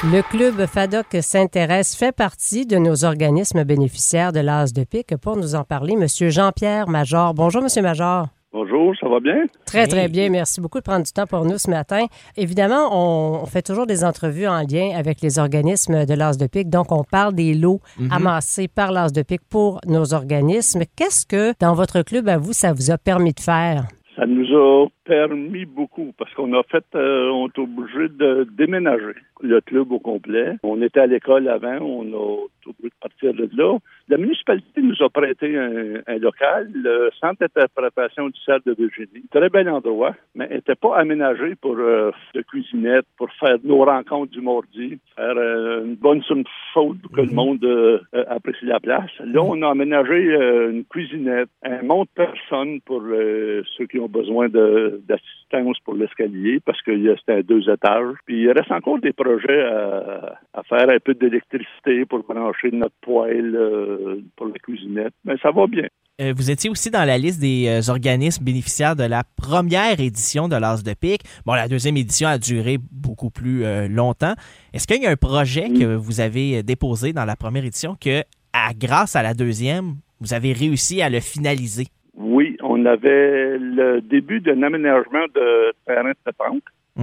Le Club FADOC Sainte-Thérèse fait partie de nos organismes bénéficiaires de l'As de pique. Pour nous en parler, M. Jean-Pierre Major. Bonjour, M. Major. Bonjour, ça va bien? Très bien. Merci beaucoup de prendre du temps pour nous ce matin. Évidemment, on fait toujours des entrevues en lien avec les organismes de l'As de pique. Donc, on parle des lots amassés par l'As de pique pour nos organismes. Qu'est-ce que, dans votre club, à vous, ça vous a permis de faire? Ça nous a permis beaucoup parce qu'on a fait, on est obligé de déménager le club au complet. On était à l'école avant, on a obligé de partir de là. La municipalité nous a prêté un local, le centre d'interprétation du cercle de Virginie. Très bel endroit, mais n'était pas aménagé pour de cuisinette, pour faire nos rencontres du mardi, faire une bonne somme chaude pour que le monde apprécie la place. Là, on a aménagé une cuisinette, un monte-personne pour ceux qui ont besoin d'assistance pour l'escalier, parce que c'était à 2 étages. Puis il reste encore des projets à faire, un peu d'électricité pour brancher notre poêle pour la cuisinette. Mais ça va bien. Vous étiez aussi dans la liste des organismes bénéficiaires de la première édition de l'As de pique. Bon, la deuxième édition a duré beaucoup plus longtemps. Est-ce qu'il y a un projet que vous avez déposé dans la première édition que, grâce à la deuxième, vous avez réussi à le finaliser? Oui, on avait le début d'un aménagement de terrain de pétanque.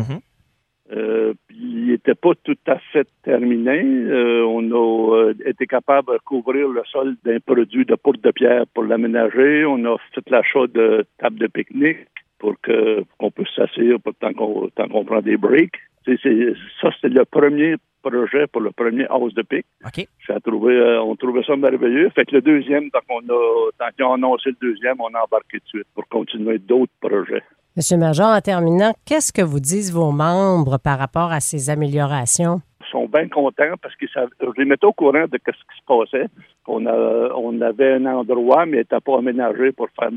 Puis il n'était pas tout à fait terminé. On a été capable de couvrir le sol d'un produit de poudre de pierre pour l'aménager. On a fait l'achat de tables de pique-nique pour qu'on puisse s'asseoir tant qu'on prend des breaks. Ça, c'était le premier projet pour le premier As de pique. OK. On trouvait ça merveilleux. Fait que le deuxième, tant qu'ils ont annoncé le deuxième, on a embarqué tout de suite pour continuer d'autres projets. Monsieur Major, en terminant, qu'est-ce que vous disent vos membres par rapport à ces améliorations? Ils sont bien contents parce que je les mettais au courant de ce qui se passait. On avait un endroit, mais il n'était pas aménagé pour faire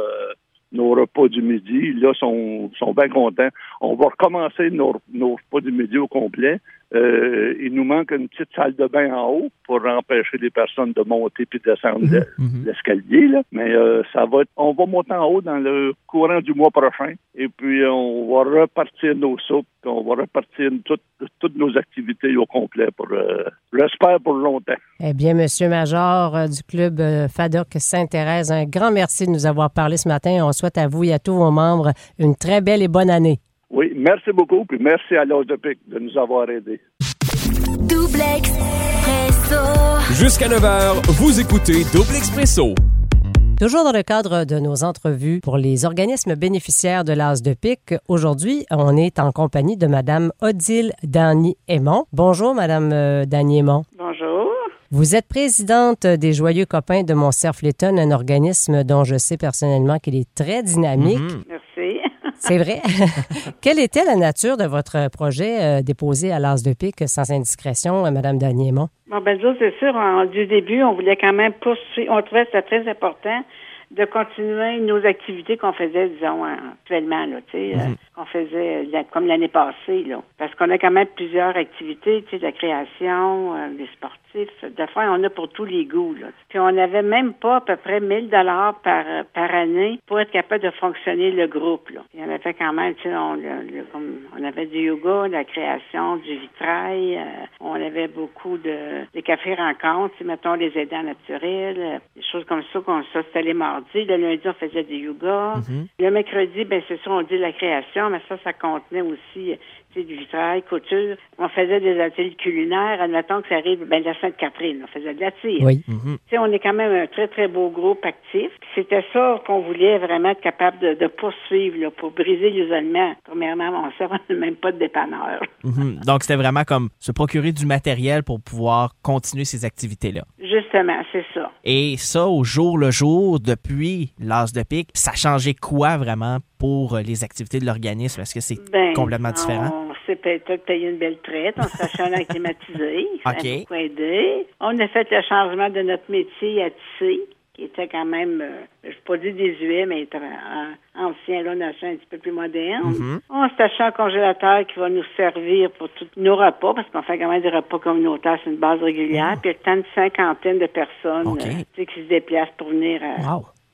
nos repas du midi. Là, ils sont bien contents. On va recommencer nos repas du midi au complet. Il nous manque une petite salle de bain en haut pour empêcher les personnes de monter puis de descendre l'escalier. Là. Mais on va monter en haut dans le courant du mois prochain. Et puis, on va repartir nos soupes. On va repartir toutes nos activités au complet j'espère pour longtemps. Eh bien, Monsieur Major du Club FADOC Sainte-Thérèse, un grand merci de nous avoir parlé ce matin. On souhaite à vous et à tous vos membres une très belle et bonne année. Oui, merci beaucoup, puis merci à l'As de pique de nous avoir aidés. Double Expresso. Jusqu'à 9h, vous écoutez Double Expresso. Toujours dans le cadre de nos entrevues pour les organismes bénéficiaires de l'As de pique, aujourd'hui, on est en compagnie de Mme Odile Dagny-Aymon. Bonjour, Mme Dagny-Aymon. Bonjour. Vous êtes présidente des Joyeux Copains de Montcerf-Léton, un organisme dont je sais personnellement qu'il est très dynamique. Merci. C'est vrai. Quelle était la nature de votre projet déposé à l'As de pique, sans indiscrétion, Mme Dagny-Aymon? Bon, c'est sûr, du début, on voulait quand même poursuivre. On trouvait ça très important de continuer nos activités qu'on faisait, disons, actuellement, là, tu sais, qu'on faisait comme l'année passée, là. Parce qu'on a quand même plusieurs activités, tu sais, de création, des sportifs. Des fois, on a pour tous les goûts, là. Puis on n'avait même pas à peu près 1 000 $ par année pour être capable de fonctionner le groupe, là. Il y en avait quand même, tu sais, on avait du yoga, de la création, du vitrail, on avait beaucoup des cafés-rencontres, tu sais, mettons, les aidants naturels, des choses comme ça, c'était les mardis. Le lundi, on faisait du yoga. Le mercredi, c'est sûr, on dit la création, mais ça contenait aussi du vitrail, couture. On faisait des ateliers culinaires. Admettons que ça arrive, la Sainte-Catherine, on faisait de la tire. Oui. On est quand même un très, très beau groupe actif. C'était ça qu'on voulait vraiment être capable de poursuivre là, pour briser l'isolement. Premièrement, on n'a même pas de dépanneur. Donc, c'était vraiment comme se procurer du matériel pour pouvoir continuer ces activités-là. Justement, c'est ça. Et ça, au jour le jour, depuis l'As de pique, ça a changé quoi vraiment pour les activités de l'organisme? Est-ce que c'est complètement différent? On s'est peut-être payé une belle traite, on s'est acheté un climatisé, ça a beaucoup aidé. On a fait le changement de notre métier à tisser, qui était quand même, je ne vais pas dire désuet, mais ancien, là, on a acheté un petit peu plus moderne. On s'est acheté un congélateur qui va nous servir pour tous nos repas, parce qu'on fait quand même des repas communautaires sur une base régulière, puis il y a tant de cinquantaine de personnes qui se déplacent pour venir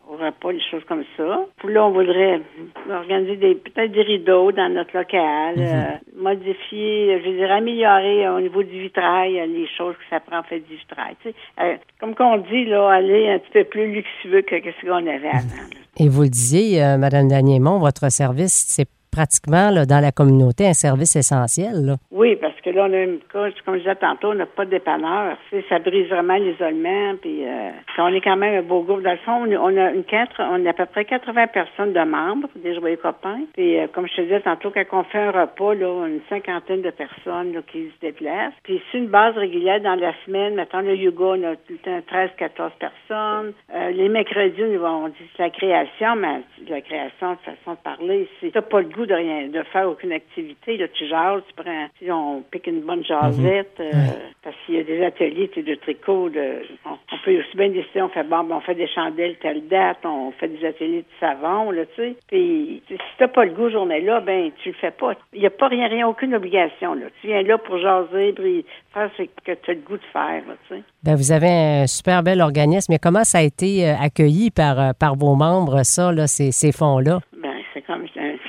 au repas, des choses comme ça. Puis là, on voudrait organiser peut-être des rideaux dans notre local, modifier, je dirais améliorer au niveau du vitrail, les choses que ça prend en fait du vitrail. Tu sais, comme qu'on dit, là, aller un petit peu plus luxueux que ce qu'on avait avant. Et vous le disiez, Mme Daniémon, votre service, c'est pratiquement là, dans la communauté un service essentiel. Là. Oui, parce que là, on a une couche, comme je disais tantôt, on n'a pas de dépanneur. Ça brise vraiment l'isolement. Puis on est quand même un beau groupe. Dans le fond, on a à peu près 80 personnes de membres, des joyeux copains. Puis comme je te disais tantôt, quand on fait un repas, là, une 50aine de personnes là, qui se déplacent. Puis c'est une base régulière dans la semaine. Maintenant, le yoga, on a tout le temps 13-14 personnes. Les mercredis, on dit c'est la création, mais la création, de façon de parler, c'est t'as pas le goût de faire aucune activité. Là, tu jases, on pique une bonne jasette, parce qu'il y a des ateliers de tricot. On peut aussi bien décider, on fait des chandelles telle date, on fait des ateliers de savon, là, tu sais. Puis, si t'as pas le goût journée-là, ben, tu le fais pas. Il n'y a pas rien, aucune obligation, là. Tu viens là pour jaser, puis faire ce que tu as le goût de faire, là, tu sais. Ben, vous avez un super bel organisme. Mais comment ça a été accueilli par vos membres, ça, là, ces fonds-là? Ben, c'est comme...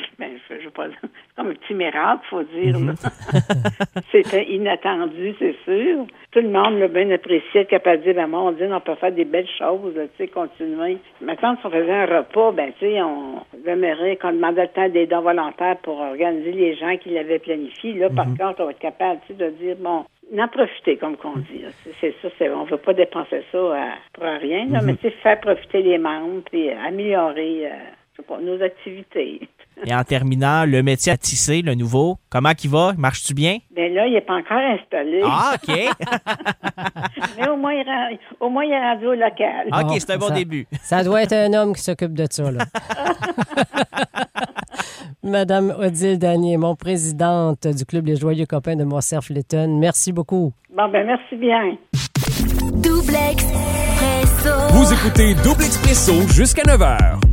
C'est comme un petit miracle, il faut dire. C'était inattendu, c'est sûr. Tout le monde l'a bien apprécié, être capable de dire, on dit, on peut faire des belles choses, tu sais, continuer. Maintenant, si on faisait un repas, tu sais, on demeurait, qu'on demandait le temps des dons volontaires pour organiser les gens qui l'avaient planifié. Là, par contre, on va être capable, tu sais, de dire, en profiter, comme qu'on dit. Là. C'est ça, on ne veut pas dépenser ça pour rien, là, mais tu sais, faire profiter les membres, puis améliorer nos activités. Et en terminant, le métier à tisser, le nouveau, comment qu'il va? Marche-tu bien? Bien là, il n'est pas encore installé. Ah, OK. Mais au moins, il est rendu au local. OK, c'est un bon début. Ça doit être un homme qui s'occupe de ça, là. Madame Odile Daniémon, présidente du Club Les Joyeux Copains de Morcerf-Litton, merci beaucoup. Bon, merci bien. Double Expresso. Vous écoutez Double Expresso jusqu'à 9h.